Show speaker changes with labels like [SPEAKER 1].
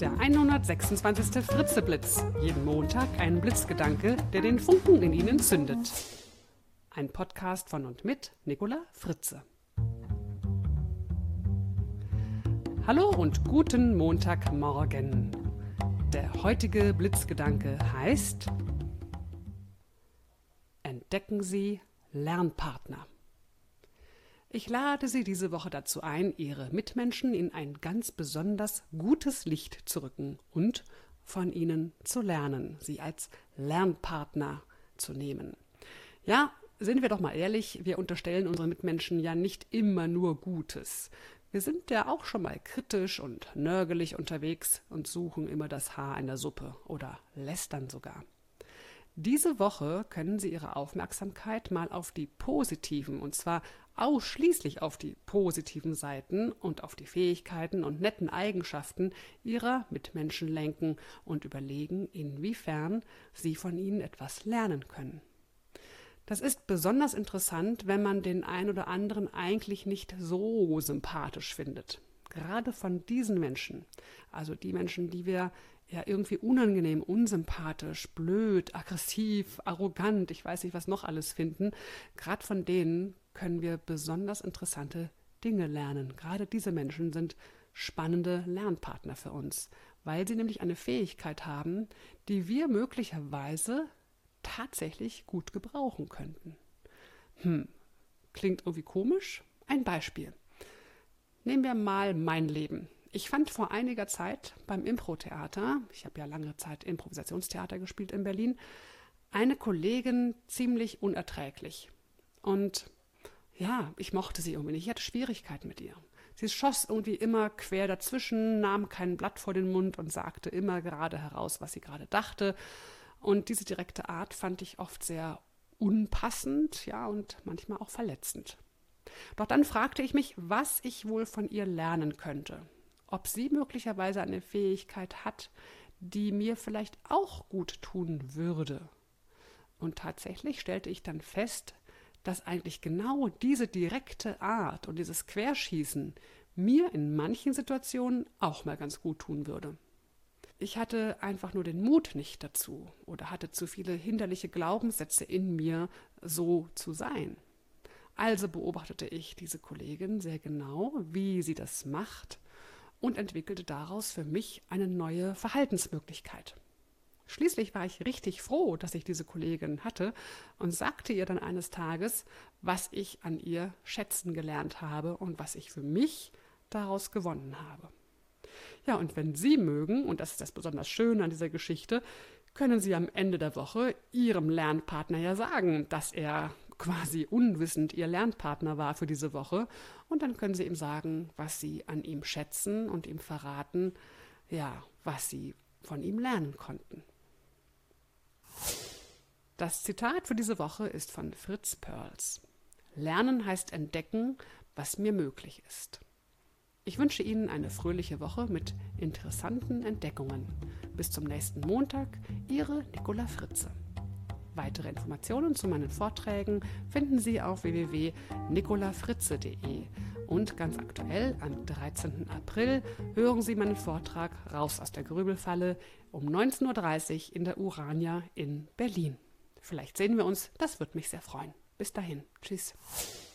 [SPEAKER 1] der 126. Fritzeblitz. Jeden Montag ein Blitzgedanke, der den Funken in Ihnen zündet. Ein Podcast von und mit Nicola Fritze. Hallo und guten Montagmorgen. Der heutige Blitzgedanke heißt: Entdecken Sie Lernpartner. Ich lade Sie diese Woche dazu ein, Ihre Mitmenschen in ein ganz besonders gutes Licht zu rücken und von ihnen zu lernen, sie als Lernpartner zu nehmen. Ja, sind wir doch mal ehrlich, wir unterstellen unseren Mitmenschen ja nicht immer nur Gutes. Wir sind ja auch schon mal kritisch und nörgelig unterwegs und suchen immer das Haar in der Suppe oder lästern sogar. Diese Woche können Sie Ihre Aufmerksamkeit mal auf die positiven, und zwar ausschließlich auf die positiven Seiten und auf die Fähigkeiten und netten Eigenschaften Ihrer Mitmenschen lenken und überlegen, inwiefern Sie von ihnen etwas lernen können. Das ist besonders interessant, wenn man den einen oder anderen eigentlich nicht so sympathisch findet. Gerade von diesen Menschen, also die Menschen, die wir ja irgendwie unangenehm, unsympathisch, blöd, aggressiv, arrogant, ich weiß nicht, was noch alles finden, gerade von denen können wir besonders interessante Dinge lernen. Gerade diese Menschen sind spannende Lernpartner für uns, weil sie nämlich eine Fähigkeit haben, die wir möglicherweise tatsächlich gut gebrauchen könnten. Klingt irgendwie komisch? Ein Beispiel. Nehmen wir mal mein Leben. Ich fand vor einiger Zeit beim Impro-Theater, ich habe ja lange Zeit Improvisationstheater gespielt in Berlin, eine Kollegin ziemlich unerträglich. Und ja, ich mochte sie irgendwie nicht. Ich hatte Schwierigkeiten mit ihr. Sie schoss irgendwie immer quer dazwischen, nahm kein Blatt vor den Mund und sagte immer gerade heraus, was sie gerade dachte. Und diese direkte Art fand ich oft sehr unpassend, ja, und manchmal auch verletzend. Doch dann fragte ich mich, was ich wohl von ihr lernen könnte. Ob sie möglicherweise eine Fähigkeit hat, die mir vielleicht auch gut tun würde. Und tatsächlich stellte ich dann fest, dass eigentlich genau diese direkte Art und dieses Querschießen mir in manchen Situationen auch mal ganz gut tun würde. Ich hatte einfach nur den Mut nicht dazu oder hatte zu viele hinderliche Glaubenssätze in mir, so zu sein. Also beobachtete ich diese Kollegin sehr genau, wie sie das macht, und entwickelte daraus für mich eine neue Verhaltensmöglichkeit. Schließlich war ich richtig froh, dass ich diese Kollegin hatte und sagte ihr dann eines Tages, was ich an ihr schätzen gelernt habe und was ich für mich daraus gewonnen habe. Ja, und wenn Sie mögen, und das ist das besonders Schöne an dieser Geschichte, können Sie am Ende der Woche Ihrem Lernpartner ja sagen, dass er quasi unwissend Ihr Lernpartner war für diese Woche. Und dann können Sie ihm sagen, was Sie an ihm schätzen und ihm verraten, ja, was Sie von ihm lernen konnten. Das Zitat für diese Woche ist von Fritz Perls. Lernen heißt entdecken, was mir möglich ist. Ich wünsche Ihnen eine fröhliche Woche mit interessanten Entdeckungen. Bis zum nächsten Montag, Ihre Nicola Fritze. Weitere Informationen zu meinen Vorträgen finden Sie auf www.nicolafritze.de. Und ganz aktuell, am 13. April, hören Sie meinen Vortrag Raus aus der Grübelfalle um 19.30 Uhr in der Urania in Berlin. Vielleicht sehen wir uns, das würde mich sehr freuen. Bis dahin, tschüss.